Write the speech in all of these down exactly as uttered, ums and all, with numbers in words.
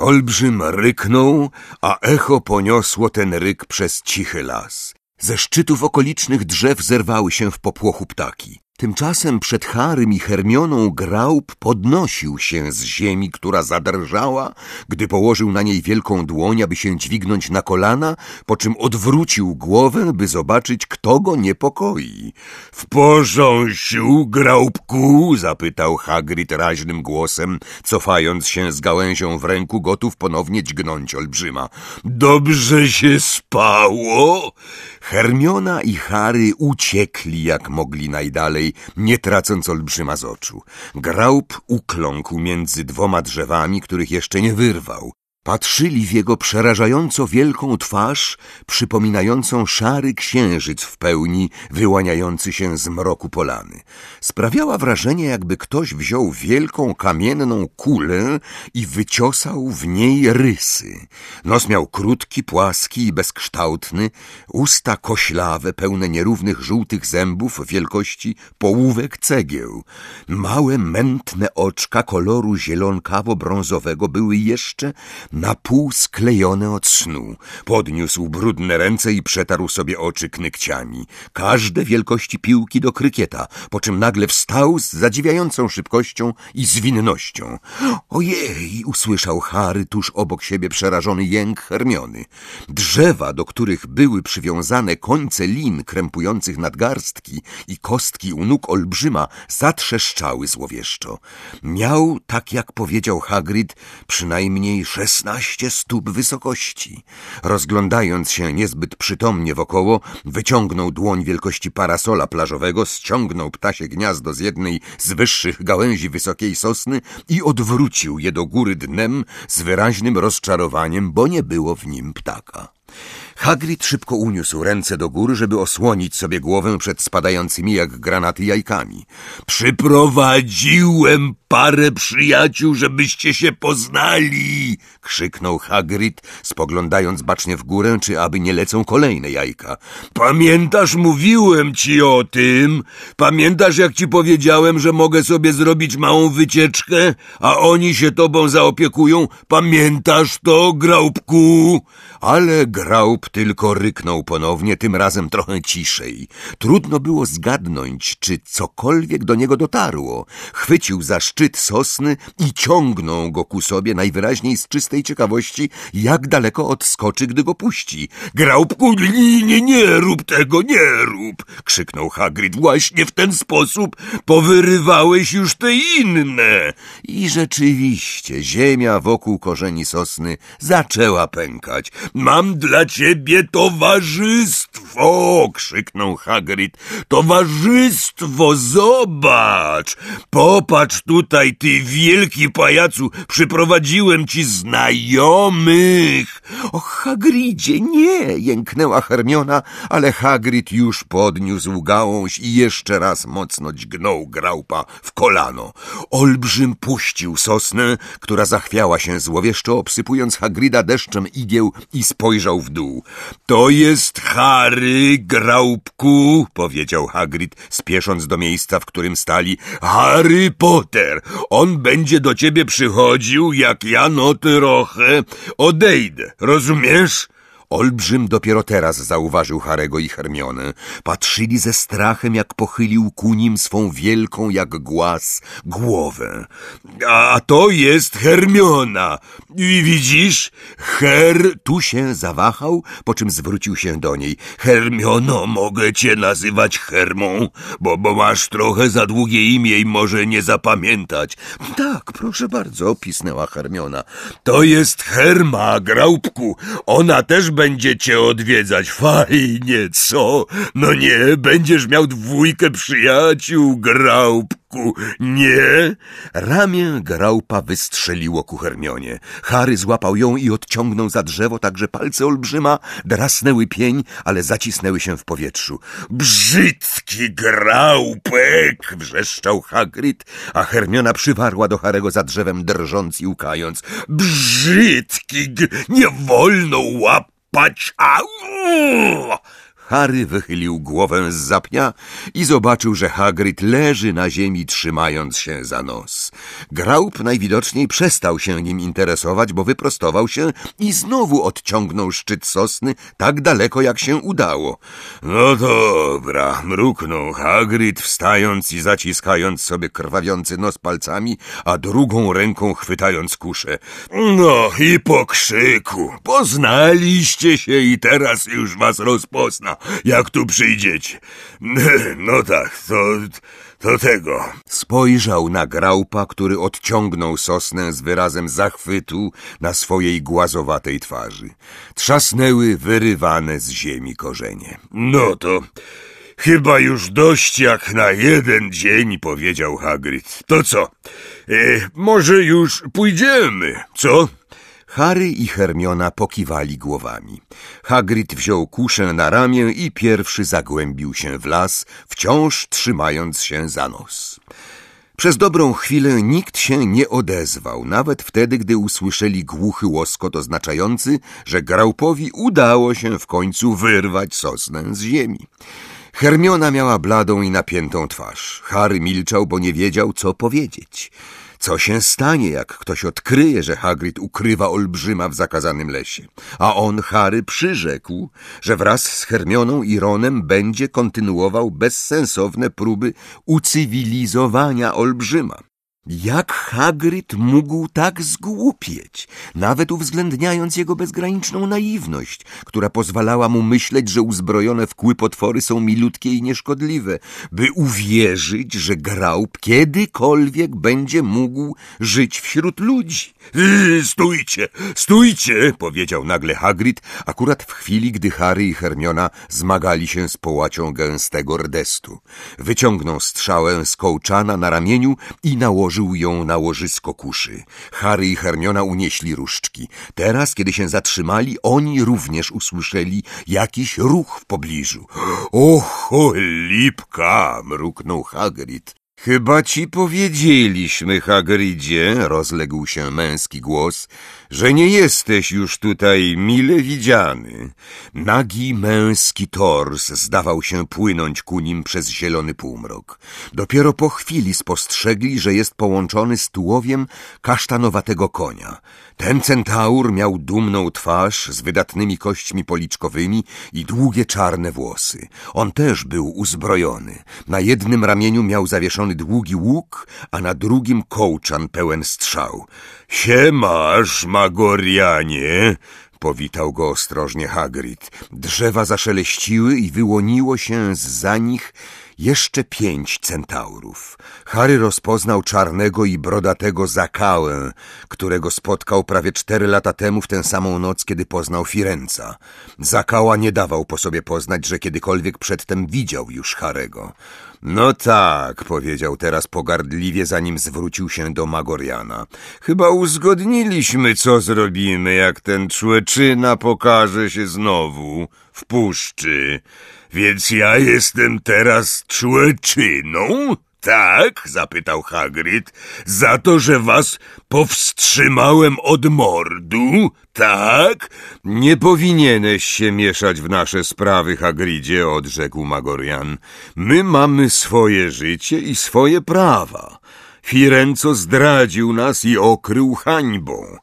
Olbrzym ryknął, a echo poniosło ten ryk przez cichy las. Ze szczytów okolicznych drzew zerwały się w popłochu ptaki. Tymczasem przed Harrym i Hermioną Graup podnosił się z ziemi, która zadrżała, gdy położył na niej wielką dłoń, aby się dźwignąć na kolana, po czym odwrócił głowę, by zobaczyć, kto go niepokoi. — W porząsiu, Graupku? — zapytał Hagrid raźnym głosem, cofając się z gałęzią w ręku, gotów ponownie dźgnąć olbrzyma. — Dobrze się spało? Hermiona i Harry uciekli jak mogli najdalej, nie tracąc olbrzyma z oczu. Graup ukląkł między dwoma drzewami, których jeszcze nie wyrwał. Patrzyli w jego przerażająco wielką twarz, przypominającą szary księżyc w pełni, wyłaniający się z mroku polany. Sprawiała wrażenie, jakby ktoś wziął wielką kamienną kulę i wyciosał w niej rysy. Nos miał krótki, płaski i bezkształtny, usta koślawe, pełne nierównych żółtych zębów wielkości połówek cegieł. Małe, mętne oczka koloru zielonkawo-brązowego były jeszcze na pół sklejone od snu. Podniósł brudne ręce i przetarł sobie oczy knykciami. Każde wielkości piłki do krykieta, po czym nagle wstał z zadziwiającą szybkością i zwinnością. Ojej! Usłyszał Harry tuż obok siebie przerażony jęk Hermiony. Drzewa, do których były przywiązane końce lin krępujących nadgarstki i kostki u nóg olbrzyma, zatrzeszczały złowieszczo. Miał, tak jak powiedział Hagrid, przynajmniej szesnaście stóp wysokości. Rozglądając się niezbyt przytomnie wokoło, wyciągnął dłoń wielkości parasola plażowego, ściągnął ptasie gniazdo z jednej z wyższych gałęzi wysokiej sosny i odwrócił je do góry dnem z wyraźnym rozczarowaniem, bo nie było w nim ptaka. Hagrid szybko uniósł ręce do góry, żeby osłonić sobie głowę przed spadającymi jak granaty jajkami. Przyprowadziłem parę przyjaciół, żebyście się poznali! Krzyknął Hagrid, spoglądając bacznie w górę, czy aby nie lecą kolejne jajka. Pamiętasz, mówiłem ci o tym? Pamiętasz, jak ci powiedziałem, że mogę sobie zrobić małą wycieczkę, a oni się tobą zaopiekują? Pamiętasz to, Graupku? Ale Graup tylko ryknął ponownie, tym razem trochę ciszej. Trudno było zgadnąć, czy cokolwiek do niego dotarło. Chwycił za szczyt sosny i ciągnął go ku sobie, najwyraźniej z czystej ciekawości, jak daleko odskoczy, gdy go puści. Graupku, nie, nie, nie rób tego, nie rób! Krzyknął Hagrid. Właśnie w ten sposób powyrywałeś już te inne. I rzeczywiście ziemia wokół korzeni sosny zaczęła pękać. Mam dla ciebie towarzystwo! Krzyknął Hagrid. Towarzystwo, zobacz! Popatrz tutaj, ty wielki pajacu, przyprowadziłem ci znajomych! O Hagridzie, nie! Jęknęła Hermiona, ale Hagrid już podniósł gałąź i jeszcze raz mocno dźgnął Graupa w kolano. Olbrzym puścił sosnę, która zachwiała się złowieszczo, obsypując Hagrida deszczem igieł i spojrzał w dół. To jest Harry, Graupku, powiedział Hagrid, spiesząc do miejsca, w którym stali. Harry Potter. On będzie do ciebie przychodził, jak ja no trochę odejdę. Rozumiesz? Olbrzym dopiero teraz zauważył Harego i Hermionę. Patrzyli ze strachem, jak pochylił ku nim swą wielką jak głaz głowę. A to jest Hermiona. I widzisz? Her... Tu się zawahał, po czym zwrócił się do niej. Hermiono, mogę cię nazywać Hermą, bo, bo masz trochę za długie imię i może nie zapamiętać. Tak, proszę bardzo, pisnęła Hermiona. To jest Herma, Graupku. Ona też będzie cię odwiedzać. Fajnie, co? No nie, będziesz miał dwójkę przyjaciół, Graupku, nie? Ramię Graupa wystrzeliło ku Hermionie. Harry złapał ją i odciągnął za drzewo, tak że palce olbrzyma drasnęły pień, ale zacisnęły się w powietrzu. Brzydki Graupek! Wrzeszczał Hagrid, a Hermiona przywarła do Harego za drzewem, drżąc i łkając. Brzydki! Nie wolno łapać! Au! Harry wychylił głowę zza pnia i zobaczył, że Hagrid leży na ziemi, trzymając się za nos. Graup najwidoczniej przestał się nim interesować, bo wyprostował się i znowu odciągnął szczyt sosny tak daleko, jak się udało. No dobra, mruknął Hagrid, wstając i zaciskając sobie krwawiący nos palcami, a drugą ręką chwytając kuszę. No i po krzyku, poznaliście się i teraz już was rozpozna, jak tu przyjdziecie. No tak, to, to tego. Spojrzał na Graupa, który odciągnął sosnę z wyrazem zachwytu na swojej głazowatej twarzy. Trzasnęły wyrywane z ziemi korzenie. No to chyba już dość jak na jeden dzień, powiedział Hagrid. To co, e, może już pójdziemy, co? Harry i Hermiona pokiwali głowami. Hagrid wziął kuszę na ramię i pierwszy zagłębił się w las, wciąż trzymając się za nos. Przez dobrą chwilę nikt się nie odezwał, nawet wtedy, gdy usłyszeli głuchy łoskot oznaczający, że Graupowi udało się w końcu wyrwać sosnę z ziemi. Hermiona miała bladą i napiętą twarz. Harry milczał, bo nie wiedział, co powiedzieć. Co się stanie, jak ktoś odkryje, że Hagrid ukrywa olbrzyma w zakazanym lesie? A on, Harry, przyrzekł, że wraz z Hermioną i Ronem będzie kontynuował bezsensowne próby ucywilizowania olbrzyma. Jak Hagrid mógł tak zgłupieć, nawet uwzględniając jego bezgraniczną naiwność, która pozwalała mu myśleć, że uzbrojone w kły potwory są milutkie i nieszkodliwe, by uwierzyć, że Graup kiedykolwiek będzie mógł żyć wśród ludzi. Yy, stójcie, stójcie, powiedział nagle Hagrid, akurat w chwili, gdy Harry i Hermiona zmagali się z połacią gęstego rdestu. Wyciągnął strzałę z kołczana na ramieniu i nałożył ją na łożysko kuszy. Harry i Hermiona unieśli różdżki. Teraz, kiedy się zatrzymali, oni również usłyszeli jakiś ruch w pobliżu. Och, lipka, mruknął Hagrid. Chyba ci powiedzieliśmy, Hagridzie, rozległ się męski głos, że nie jesteś już tutaj mile widziany. Nagi męski tors zdawał się płynąć ku nim przez zielony półmrok. Dopiero po chwili spostrzegli, że jest połączony z tułowiem kasztanowatego konia. Ten centaur miał dumną twarz z wydatnymi kośćmi policzkowymi i długie czarne włosy. On też był uzbrojony. Na jednym ramieniu miał zawieszony długi łuk, a na drugim kołczan pełen strzał. Siemasz, Magorianie, powitał go ostrożnie Hagrid. Drzewa zaszeleściły i wyłoniło się zza nich jeszcze pięć centaurów. Harry rozpoznał czarnego i brodatego Zakałę, którego spotkał prawie cztery lata temu w tę samą noc, kiedy poznał Firenca. Zakała nie dawał po sobie poznać, że kiedykolwiek przedtem widział już Harry'ego. No tak, powiedział teraz pogardliwie, zanim zwrócił się do Magoriana. Chyba uzgodniliśmy, co zrobimy, jak ten człeczyna pokaże się znowu w puszczy. Więc ja jestem teraz człeczyną? Tak? Zapytał Hagrid. Za to, że was powstrzymałem od mordu? Tak? Nie powinieneś się mieszać w nasze sprawy, Hagridzie, odrzekł Magorian. My mamy swoje życie i swoje prawa. Firenco zdradził nas i okrył hańbą.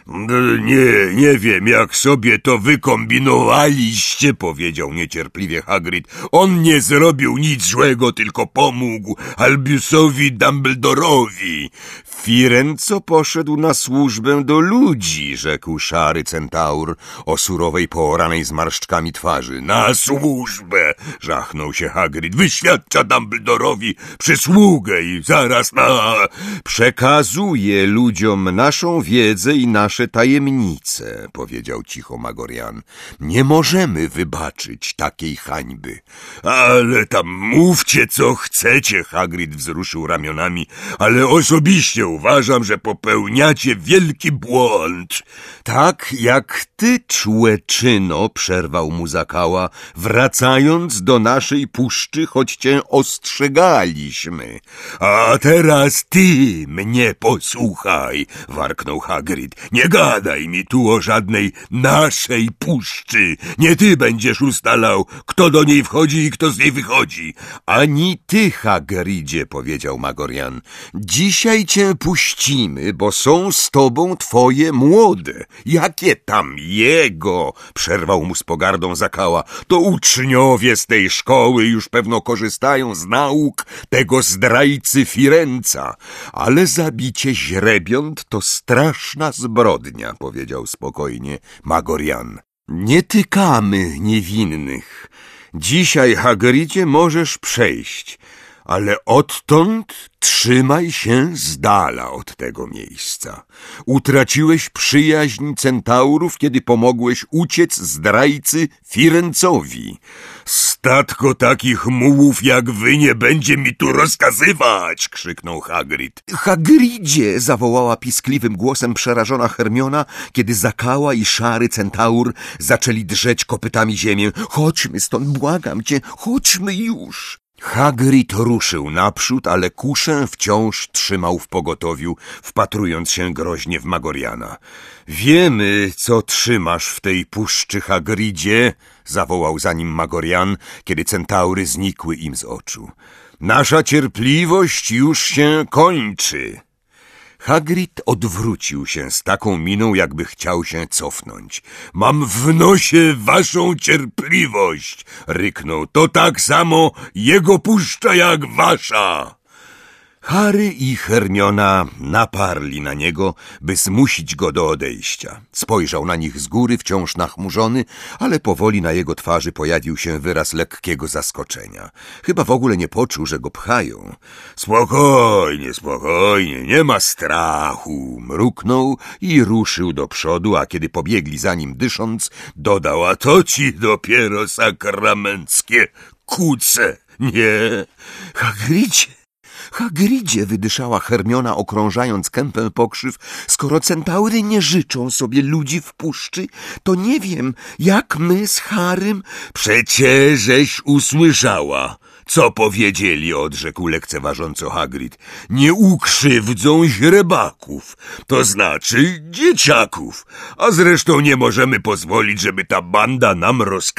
Nie, nie wiem, jak sobie to wykombinowaliście, powiedział niecierpliwie Hagrid. On nie zrobił nic złego, tylko pomógł Albiusowi Dumbledorowi. Firenco poszedł na służbę do ludzi, rzekł szary centaur o surowej, pooranej zmarszczkami twarzy. Na służbę, żachnął się Hagrid. Wyświadcza Dumbledorowi przysługę i zaraz na... Przekazuje ludziom naszą wiedzę i nasze tajemnice, powiedział cicho Magorian. Nie możemy wybaczyć takiej hańby. Ale tam mówcie, co chcecie, Hagrid wzruszył ramionami, ale osobiście uważam, że popełniacie wielki błąd. Tak jak ty, człeczyno, przerwał mu Zakała, wracając do naszej puszczy, choć cię ostrzegaliśmy. A teraz ty mnie posłuchaj, warknął Hagrid. Nie Nie gadaj mi tu o żadnej naszej puszczy. Nie ty będziesz ustalał, kto do niej wchodzi i kto z niej wychodzi. Ani ty, Hagridzie, powiedział Magorian. Dzisiaj cię puścimy, bo są z tobą twoje młode. Jakie tam jego? Przerwał mu z pogardą Zakała. To uczniowie z tej szkoły już pewno korzystają z nauk tego zdrajcy Firenca. Ale zabicie źrebiąt to straszna zbrodnia, powiedział spokojnie Magorian. Nie tykamy niewinnych. Dzisiaj, Hagridzie, możesz przejść, ale odtąd trzymaj się z dala od tego miejsca. Utraciłeś przyjaźń centaurów, kiedy pomogłeś uciec zdrajcy Firencowi. Statko takich mułów jak wy nie będzie mi tu rozkazywać, krzyknął Hagrid. Hagridzie, zawołała piskliwym głosem przerażona Hermiona, kiedy Zakała i szary centaur zaczęli drzeć kopytami ziemię. Chodźmy stąd, błagam cię, chodźmy już. Hagrid ruszył naprzód, ale kuszę wciąż trzymał w pogotowiu, wpatrując się groźnie w Magoriana. Wiemy, co trzymasz w tej puszczy, Hagridzie, zawołał za nim Magorian, kiedy centaury znikły im z oczu. Nasza cierpliwość już się kończy. Hagrid odwrócił się z taką miną, jakby chciał się cofnąć. Mam w nosie waszą cierpliwość, ryknął. To tak samo jego puszcza jak wasza. Harry i Hermiona naparli na niego, by zmusić go do odejścia. Spojrzał na nich z góry, wciąż nachmurzony, ale powoli na jego twarzy pojawił się wyraz lekkiego zaskoczenia. Chyba w ogóle nie poczuł, że go pchają. Spokojnie, spokojnie, nie ma strachu, mruknął i ruszył do przodu, a kiedy pobiegli za nim dysząc, dodał, a to ci dopiero sakramenckie kuce, nie? Hagridzie! Hagridzie, wydyszała Hermiona, okrążając kępę pokrzyw, skoro centaury nie życzą sobie ludzi w puszczy, to nie wiem, jak my z Harrym... Przecieżeś usłyszała, co powiedzieli, odrzekł lekceważąco Hagrid. Nie ukrzywdzą źrebaków, to znaczy dzieciaków, a zresztą nie możemy pozwolić, żeby ta banda nam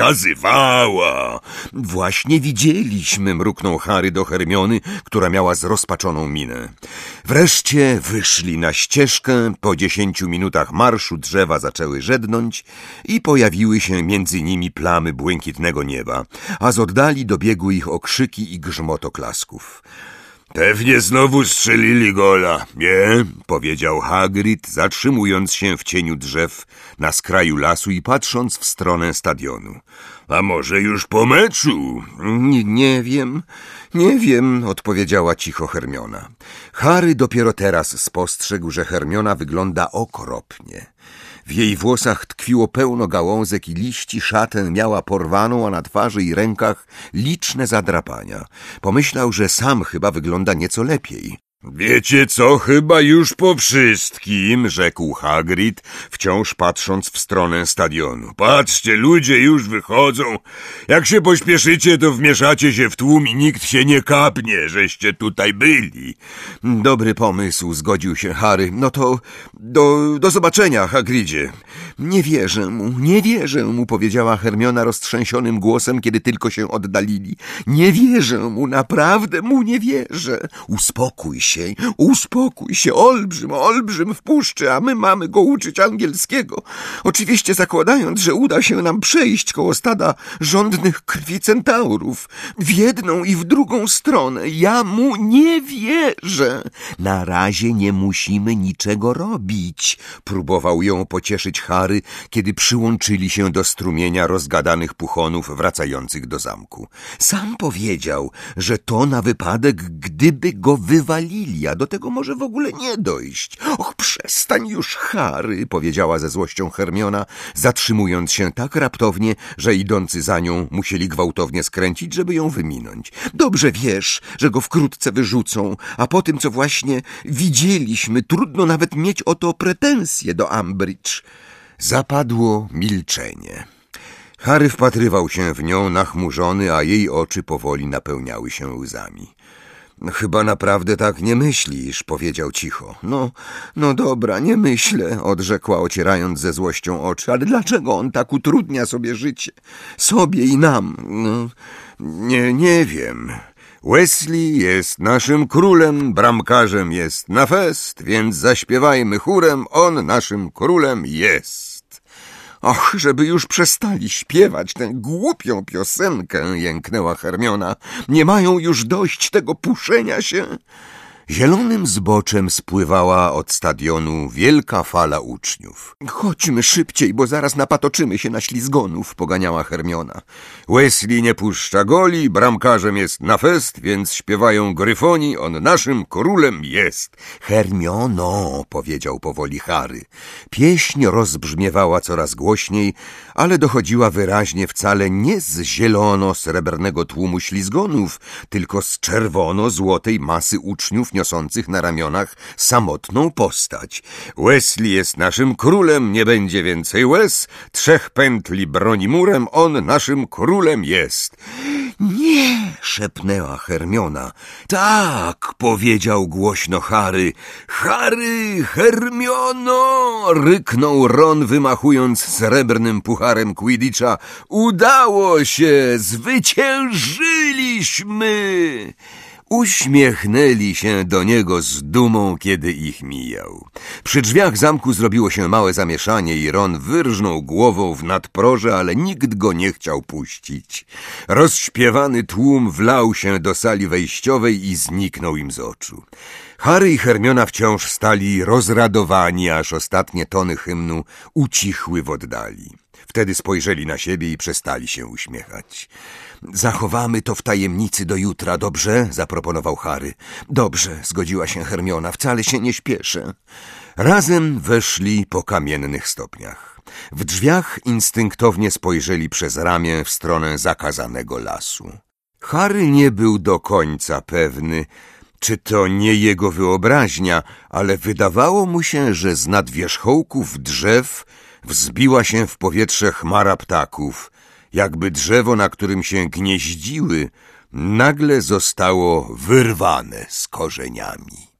rozkazywała. Właśnie widzieliśmy, mruknął Harry do Hermiony, która miała zrozpaczoną minę. Wreszcie wyszli na ścieżkę, po dziesięciu minutach marszu drzewa zaczęły żednąć i pojawiły się między nimi plamy błękitnego nieba, a z oddali dobiegły ich okrzyki i grzmot oklasków. Pewnie znowu strzelili gola, nie? Powiedział Hagrid, zatrzymując się w cieniu drzew na skraju lasu i patrząc w stronę stadionu. A może już po meczu? Nie, nie wiem, nie wiem, odpowiedziała cicho Hermiona. Harry dopiero teraz spostrzegł, że Hermiona wygląda okropnie. W jej włosach tkwiło pełno gałązek i liści, szatę miała porwaną, a na twarzy i rękach liczne zadrapania. Pomyślał, że sam chyba wygląda nieco lepiej. Wiecie co, chyba już po wszystkim, rzekł Hagrid, wciąż patrząc w stronę stadionu. Patrzcie, ludzie już wychodzą. Jak się pośpieszycie, to wmieszacie się w tłum i nikt się nie kapnie, żeście tutaj byli. Dobry pomysł, zgodził się Harry. No to do, do zobaczenia, Hagridzie. Nie wierzę mu, nie wierzę mu, powiedziała Hermiona roztrzęsionym głosem, kiedy tylko się oddalili. Nie wierzę mu, naprawdę mu nie wierzę. Uspokój się. Uspokój się, olbrzym, olbrzym w puszczy, a my mamy go uczyć angielskiego. Oczywiście zakładając, że uda się nam przejść koło stada żądnych krwi centaurów. W jedną i w drugą stronę. Ja mu nie wierzę. Na razie nie musimy niczego robić, próbował ją pocieszyć Harry, kiedy przyłączyli się do strumienia rozgadanych puchonów wracających do zamku. Sam powiedział, że to na wypadek, gdyby go wywalili, a do tego może w ogóle nie dojść. Och, przestań już, Harry, powiedziała ze złością Hermiona, zatrzymując się tak raptownie, że idący za nią musieli gwałtownie skręcić, żeby ją wyminąć. Dobrze wiesz, że go wkrótce wyrzucą, a po tym, co właśnie widzieliśmy, trudno nawet mieć o to pretensje do Umbridge. Zapadło milczenie. Harry wpatrywał się w nią nachmurzony, a jej oczy powoli napełniały się łzami. Chyba naprawdę tak nie myślisz, powiedział cicho. No, no dobra, nie myślę, odrzekła, ocierając ze złością oczy. Ale dlaczego on tak utrudnia sobie życie? Sobie i nam. No, nie, nie wiem. Wesley jest naszym królem, bramkarzem jest na fest, więc zaśpiewajmy chórem, on naszym królem jest. Och, żeby już przestali śpiewać tę głupią piosenkę, jęknęła Hermiona. Nie mają już dość tego puszenia się? Zielonym zboczem spływała od stadionu wielka fala uczniów. Chodźmy szybciej, bo zaraz napatoczymy się na ślizgonów, poganiała Hermiona. Wesley nie puszcza goli, bramkarzem jest na fest, więc śpiewają gryfoni, on naszym królem jest. Hermiono, powiedział powoli Harry. Pieśń rozbrzmiewała coraz głośniej, ale dochodziła wyraźnie wcale nie z zielono-srebrnego tłumu ślizgonów, tylko z czerwono-złotej masy uczniów niosących na ramionach samotną postać. Wesley jest naszym królem, nie będzie więcej łez, trzech pętli broni murem, on naszym królem jest. Nie, szepnęła Hermiona. Tak, powiedział głośno Harry. Harry, Hermiono, ryknął Ron, wymachując srebrnym pucharem Quidditcha. Udało się, zwyciężyliśmy! Uśmiechnęli się do niego z dumą, kiedy ich mijał. Przy drzwiach zamku zrobiło się małe zamieszanie i Ron wyrżnął głową w nadproże, ale nikt go nie chciał puścić. Rozśpiewany tłum wlał się do sali wejściowej i zniknął im z oczu. Harry i Hermiona wciąż stali rozradowani, aż ostatnie tony hymnu ucichły w oddali. Wtedy spojrzeli na siebie i przestali się uśmiechać. Zachowamy to w tajemnicy do jutra, dobrze? Zaproponował Harry. Dobrze, zgodziła się Hermiona, wcale się nie śpieszę. Razem weszli po kamiennych stopniach. W drzwiach instynktownie spojrzeli przez ramię w stronę zakazanego lasu. Harry nie był do końca pewny, czy to nie jego wyobraźnia, ale wydawało mu się, że z nad wierzchołków drzew wzbiła się w powietrze chmara ptaków, jakby drzewo, na którym się gnieździły, nagle zostało wyrwane z korzeniami.